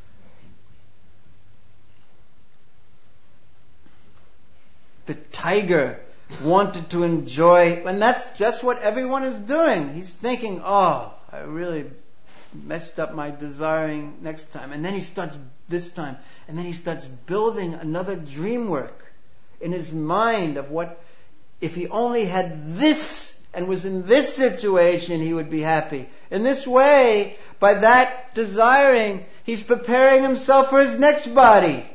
The tiger wanted to enjoy, and that's just what everyone is doing. He's thinking, oh, I really messed up my desiring next time. And then he starts this time. And then he starts building another dream work in his mind of what, if he only had this and was in this situation, he would be happy. In this way, by that desiring, he's preparing himself for his next body.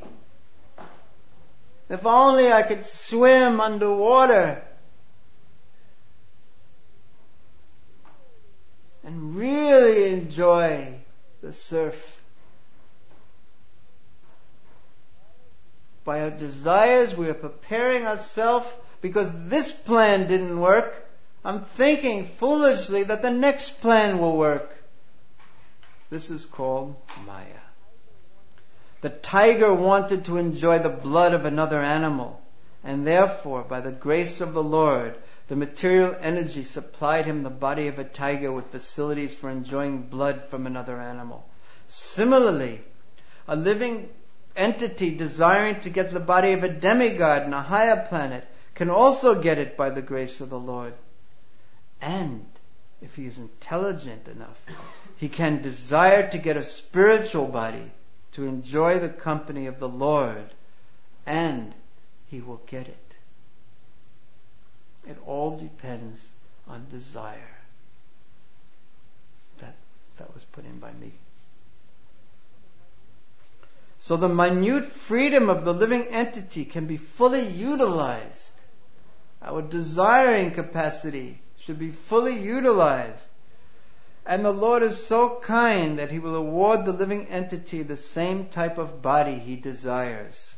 If only I could swim underwater and really enjoy the surf. By our desires, we are preparing ourselves because this plan didn't work. I'm thinking foolishly that the next plan will work. This is called Maya. The tiger wanted to enjoy the blood of another animal, and therefore, by the grace of the Lord, the material energy supplied him the body of a tiger with facilities for enjoying blood from another animal. Similarly, a living entity desiring to get the body of a demigod in a higher planet can also get it by the grace of the Lord. And if he is intelligent enough, he can desire to get a spiritual body to enjoy the company of the Lord, and he will get it. It all depends on desire. That, that was put in by me. So the minute freedom of the living entity can be fully utilized. Our desiring capacity should be fully utilized. And the Lord is so kind that He will award the living entity the same type of body he desires.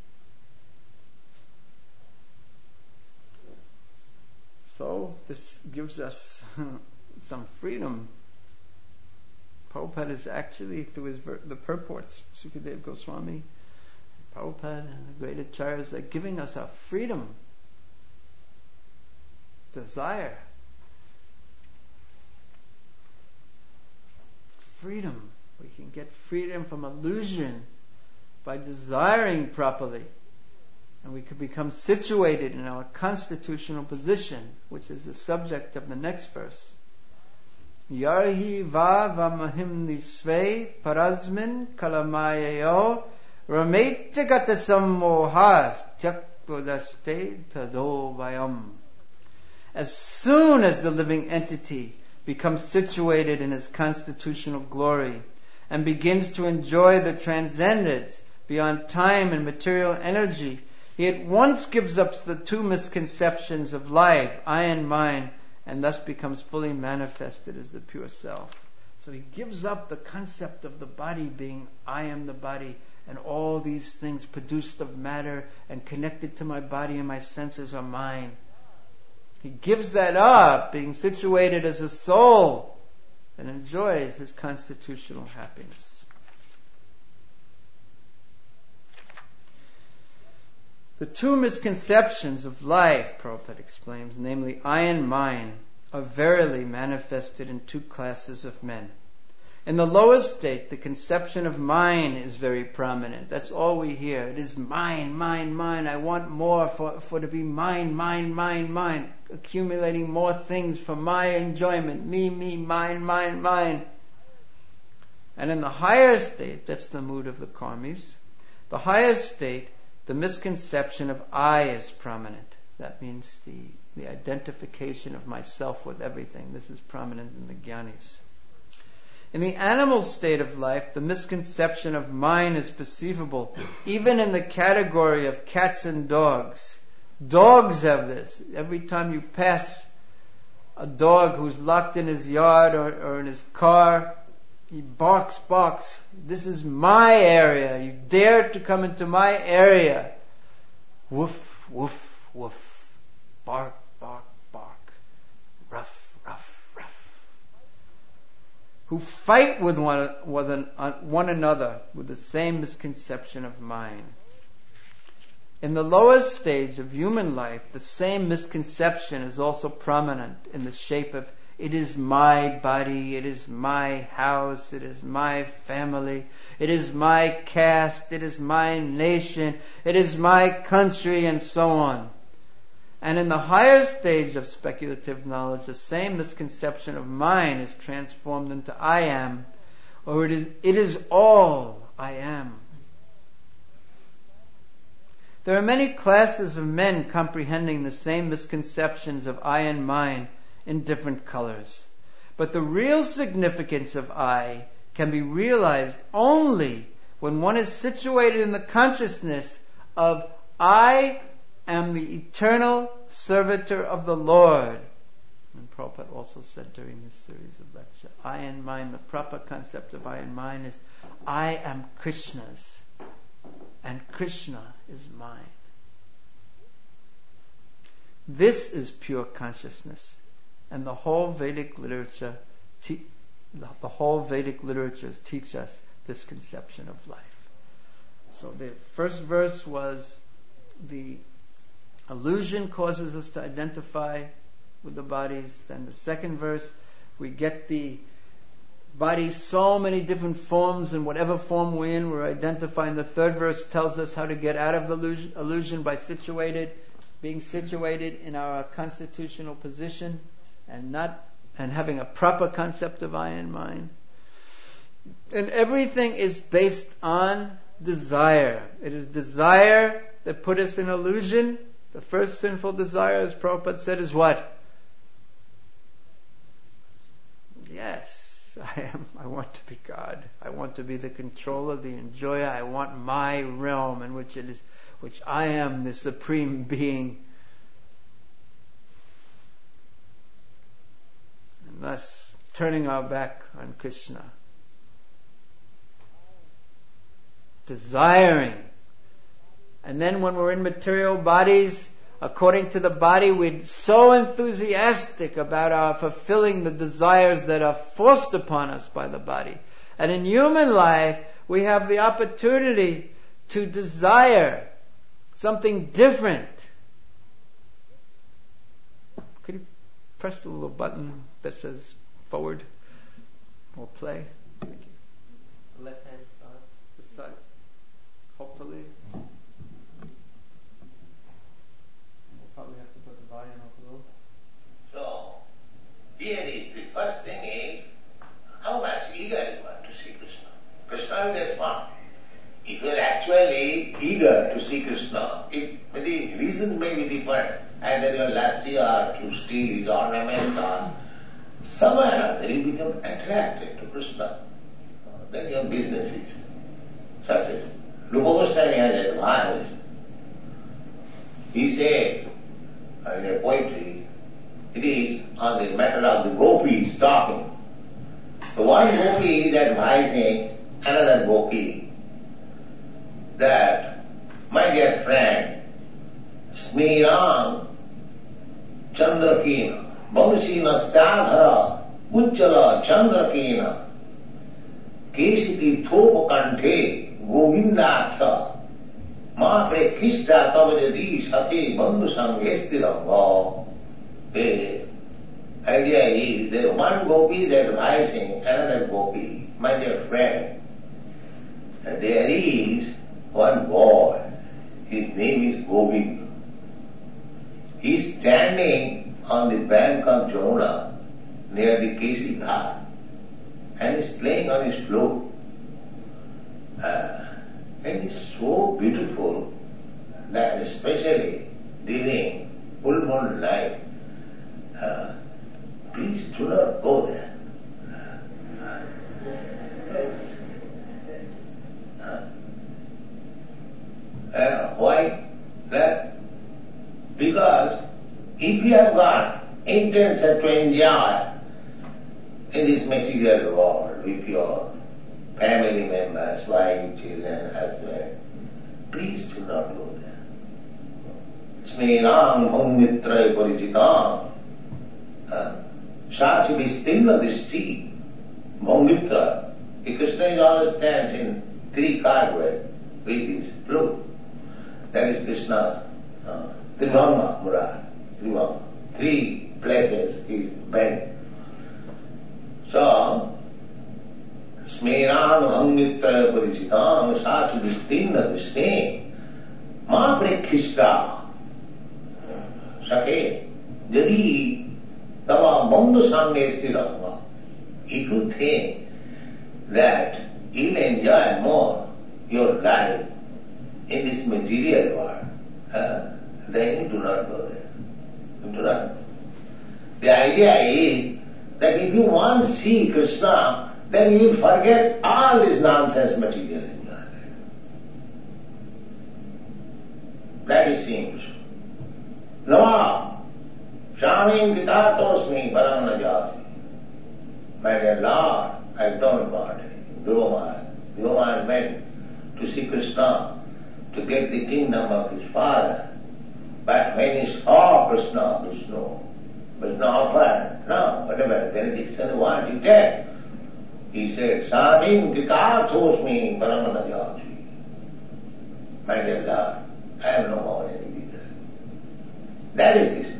So this gives us some freedom. Prabhupada is actually, through his ver- the purports, Sukadeva Goswami, Prabhupada and the great acharyas, they're giving us our freedom, desire. Freedom. We can get freedom from illusion by desiring properly. And we can become situated in our constitutional position, which is the subject of the next verse. Yarhi va vamahim nisve parazmin kalamayayo ramete gatasammohas prapudaste tado vayam. As soon as the living entity becomes situated in his constitutional glory and begins to enjoy the transcendence beyond time and material energy, he at once gives up the two misconceptions of life, I and mine, and thus becomes fully manifested as the pure self. So he gives up the concept of the body being I am the body, and all these things produced of matter and connected to my body and my senses are mine. He gives that up, being situated as a soul, and enjoys his constitutional happiness. The two misconceptions of life, Prabhupada explains, namely I and mine, are verily manifested in two classes of men. In the lower state, the conception of mine is very prominent. That's all we hear. It is mine, mine, mine. I want more for, for to be mine, mine, mine, mine. Accumulating more things for my enjoyment. Me, me, mine, mine, mine. And in the higher state, that's the mood of the karmis, the higher state, the misconception of I is prominent. That means the, the identification of myself with everything. This is prominent in the jnanis. In the animal state of life, the misconception of mine is perceivable, even in the category of cats and dogs. Dogs have this. Every time you pass a dog who's locked in his yard or, or in his car, he barks, barks. This is my area. You dare to come into my area. Woof, woof, woof. Bark, bark, bark. Ruff, ruff, ruff. Who fight with one, with an, uh, one another with the same misconception of mine. In the lowest stage of human life, the same misconception is also prominent in the shape of it is my body, it is my house, it is my family, it is my caste, it is my nation, it is my country, and so on. And in the higher stage of speculative knowledge, the same misconception of mine is transformed into I am, or it is, it is all I am. There are many classes of men comprehending the same misconceptions of I and mine in different colors. But the real significance of I can be realized only when one is situated in the consciousness of I am the eternal servitor of the Lord. And Prabhupada also said during this series of lectures, I and mine, the proper concept of I and mine is I am Krishna's and Krishna is mine. This is pure consciousness. And the whole Vedic literature, te- the whole Vedic literatures teach us this conception of life. So the first verse was the illusion causes us to identify with the bodies. Then the second verse, we get the body so many different forms, and whatever form we're in, we're identifying. The third verse tells us how to get out of the illusion, illusion by situated, being situated in our constitutional position. And not and having a proper concept of I and mine. And everything is based on desire. It is desire that put us in illusion. The first sinful desire, as Prabhupada said, is what? Yes, I am. I want to be God. I want to be the controller, the enjoyer. I want my realm in which it is, which I am the supreme being. Thus, turning our back on Krishna. Desiring. And then when we're in material bodies, according to the body, we're so enthusiastic about our fulfilling the desires that are forced upon us by the body. And in human life, we have the opportunity to desire something different. Could you press the little button that says forward or play? Thank you. Left hand side, this side. Hopefully. We'll probably have to put the volume up a little. So, here is the first thing is how much eager you are to see Krishna. Krishna is one. If you are actually eager to see Krishna, if The reason may be different. Either your last year to steal his ornament or somewhere or other you become attracted to Krishna. Then your business is such as Rupa Goswami has advised. He said in a poetry, it is on the matter of the gopis talking. So one gopi is advising another gopi that, my dear friend, Smirang Chandrakena, Bhanushina Stadhara, Uchchala Chandrakena, Kesiti Thopakanthe, Govindakha, Ma Prekhishta Tavajadi Sati Bandhu Sangestiranga. The idea is that one gopi is advising another gopi, my dear friend, there is one boy, his name is Govinda. He is standing on the bank of Jamuna near the Kesi Ghat and is playing on his flute. Uh, and it's so beautiful that especially during full moon night, uh, please do not go there. Uh, uh, why that? Because if you have got intention to enjoy in this material world with your family members, wife, children, husband, please do not go there. Smirang bhangmitra parichitam sachi vistinna dishti bhangmitra. Krishna is always stands in three cartwheels with his flute. That is Krishna's uh, Trivanga Murad. Trivanga. Three places is bent. So, Smirang bhangmitra parichitam sachi vistinna dishti ma prekhishta sake jadi tava bandhu sange sthiranga. If you think that you'll enjoy more your life in this material world, uh, then you do not go there. You do not. The idea is that if you want to see Krishna, then you will forget all this nonsense material enjoyment. That is seeing Krishna. Nama Shamim Vitatosmi Paranajati. My dear Lord, I don't want anything. Dhruva Dhruva went to see Krishna to get the kingdom of his father. But when he saw Krishna, Vishnu, Vishnu offered, no, whatever benediction you want, you take. He said, Shamim Vitatosmi Paranajati. My dear Lord, I have no more any business. That is business.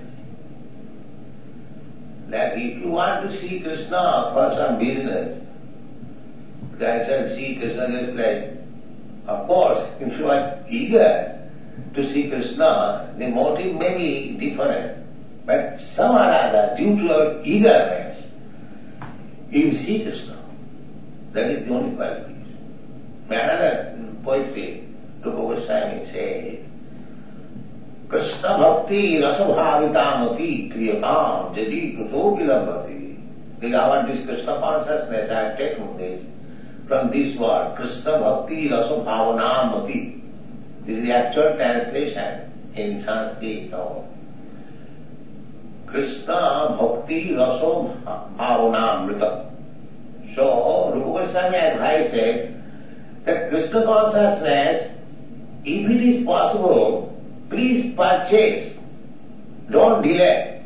That if you want to see Krishna for some business, I shall see Krishna just like, of course, if you are eager to see Krishna, the motive may be different, but somehow or other, due to your eagerness, you will see Krishna. That is the only qualification. Another poetry, Rupa Goswami said, Krishna bhakti rasabhavitamati kriyatam jadi kuto vilabhati. Because I want this Krishna consciousness, I have taken this from this word, Krishna bhakti rasabhavanamati. This is the actual translation in Sanskrit of Krishna bhakti rasabhavanamrita. So, Rupa Goswami advises that Krishna consciousness, if it is possible, please purchase, don't delay.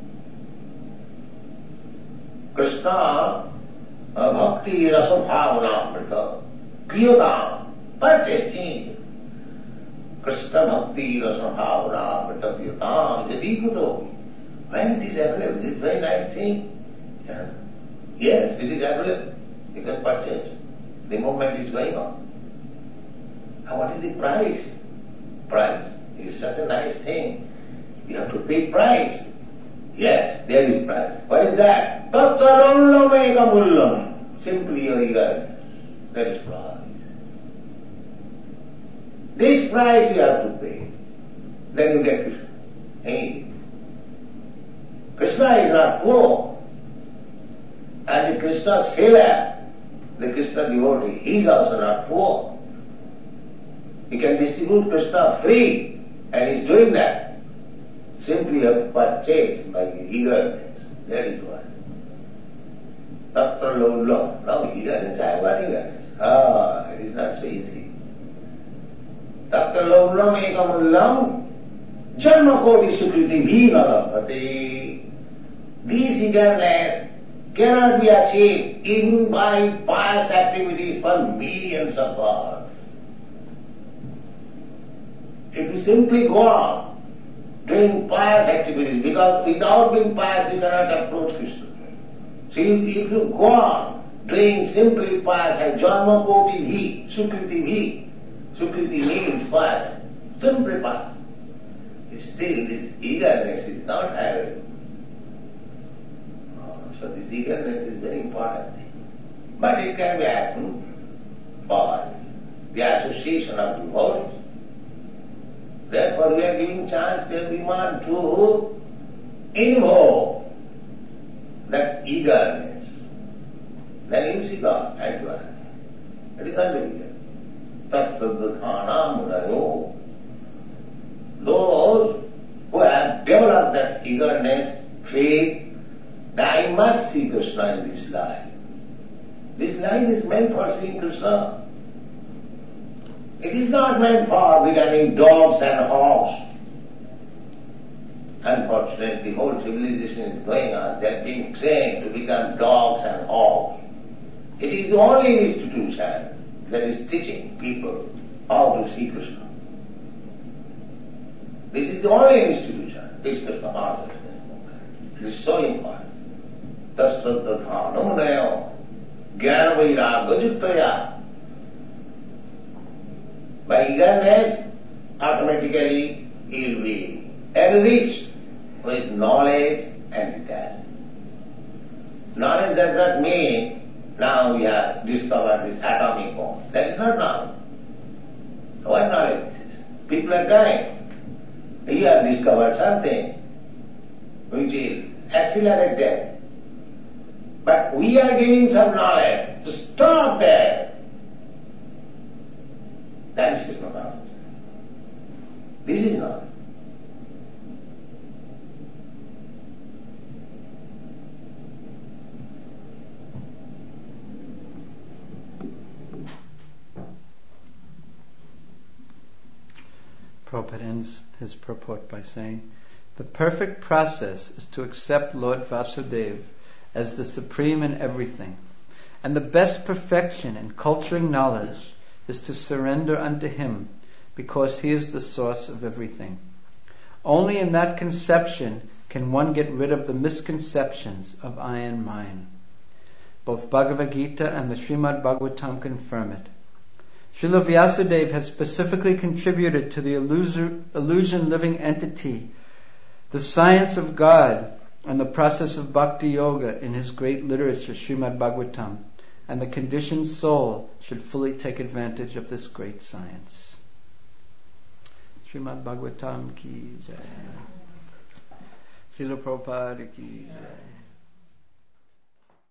Krishna bhakti rasa bhavanamrita kriyatam, purchasing Krishna bhakti rasa bhavanamrita kriyatam jadi kuto. When it is available, it is very nice thing. Yeah. Yes, it is available. You can purchase. The movement is going on. Now what is the price? Price. It is such a nice thing. You have to pay price. Yes, there is price. What is that? Tattarulameka mullam. Simply your eagerness. That is price. This price you have to pay. then you get Krishna. Hey. Krishna is not poor. And the Krishna sailor, the Krishna devotee, he is also not poor. He can distribute Krishna free, and he is doing that. Simply you have to purchase by the eagerness. That is what. Tatra lolo. Now eagerness, I have got eagerness. Ah, it is not so easy. Tatra lolo mekamullam janma koti sukriti bhinalapati. This eagerness cannot be achieved even by pious activities for millions of hours. If you simply go on doing pious activities, because without being pious you cannot approach Krishna. So if, if you go on doing simply pious, like janma koti bhi, sukriti bhi, sukriti means pious, simply pious. Still this eagerness is not having. So this eagerness is very important thing. But it can be happened for the association of devotees. Therefore we are giving chance to everyone to invoke that eagerness. Then you see God at once. It is unbelievable. Tatsadhathanam munayo. Those who have developed that eagerness, faith, that I must see Krishna in this life. This life is meant for seeing Krishna. It is not meant for becoming dogs and hogs. Unfortunately, the whole civilization is going on. They are being trained to become dogs and hogs. It is the only institution that is teaching people how to see Krishna. This is the only institution. This is the consciousness movement. It is so important. Tasraddhathanam nayo jnana vairagya juktaya. By eagerness, automatically he will be enriched with knowledge and intelligence. Knowledge does not mean now we have discovered this atomic bomb. That is not knowledge. What knowledge is this? People are dying. You have discovered something which is accelerate death. But we are giving some knowledge to stop death. That is Krishna knowledge. This is knowledge. Prabhupada ends his purport by saying, the perfect process is to accept Lord Vasudeva as the supreme in everything, and the best perfection in culturing knowledge is to surrender unto Him, because He is the source of everything. Only in that conception can one get rid of the misconceptions of I and mine. Both Bhagavad Gita and the Srimad Bhagavatam confirm it. Srila Vyasadeva has specifically contributed to the illusion, illusion living entity, the science of God, and the process of Bhakti Yoga in his great literature, Srimad Bhagavatam, and the conditioned soul should fully take advantage of this great science. Srimad Bhagavatam ki jai. Srila Prabhupada ki jai.